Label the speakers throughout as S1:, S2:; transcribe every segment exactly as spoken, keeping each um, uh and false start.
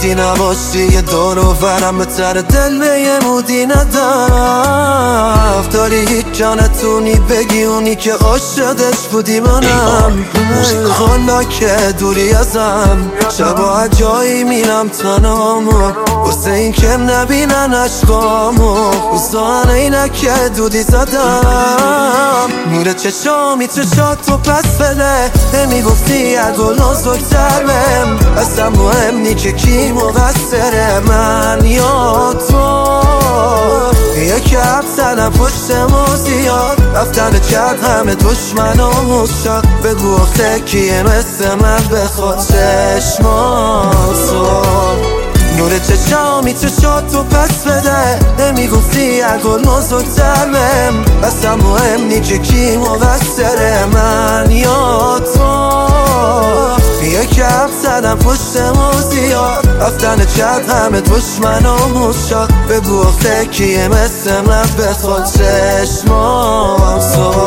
S1: وقتی نباشی یه دور و برم به تر دل به یه مودی ندف داری هیچ جا نتونی بگی اونی که عاشقش بودی منم. حالا که دوری ازم شبا جایی میرم تنامو واسه این که نبینن عشقامو روزان اینک دودی زدم نور چشامی چشاتو پس بده نمیگفتی یه گل نزدکتر بهم اصلا مهم نی که کی مقصره من یا تو یکی حب زدم پشتمو زیاد رفتن کرد همه دشمن و مشتاق بگو اخته کیه مثل من بخواد چشماتو نور چشامی چشاتو پس بده نمیگفتی یه گل نزدکتر بهم اصلا مهم نی که کی مقصره من یا تو یکی حب زدم پشتمو زیاد رفتن کرد همه دشمن و مشتاق بگو اخته کیه مثل من بخواد چشماتو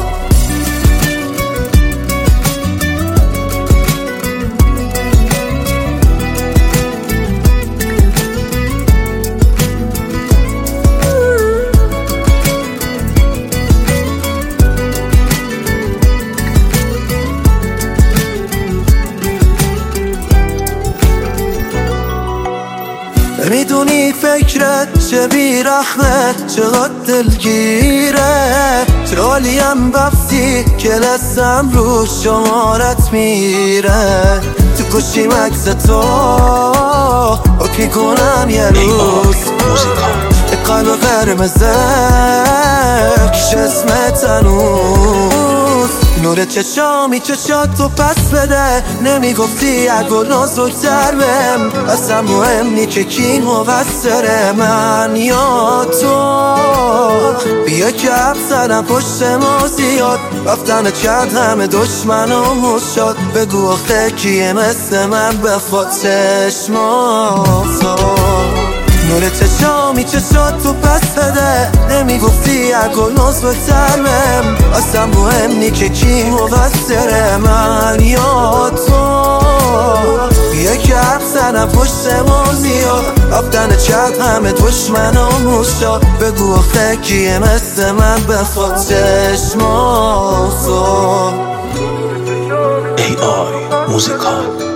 S1: میدونی فکرت چه بیرحمه چقدر دلگیره چرالیم بفتی که دستم رو شمارت میره تو کشیم عکس تو اوکی کنم یه روز قلب قرمزه کش اسمت هنوز نور چشامی چشاتو پس بده نمیگفتی یه گل نزدکتر بهم اصلا مهم نی که کی مقصره من یا تو بیا که حب زدم پشتمو زیاد رفتن کرد همه دشمن و مشتاق بگو اخته کیه مثل من بخواد چشماتو نور چشامی چشاتو پس بده نمیگفتی یه گل نزدکتر بهم اصلا مهم نی که کی مقصره من یا تو یکی حب زدم پشتمو زیاد رفتن کرد همه دشمن و مشتاق بگو اخته کیه مثل من بخواد چشماتو
S2: ای آی موزیکال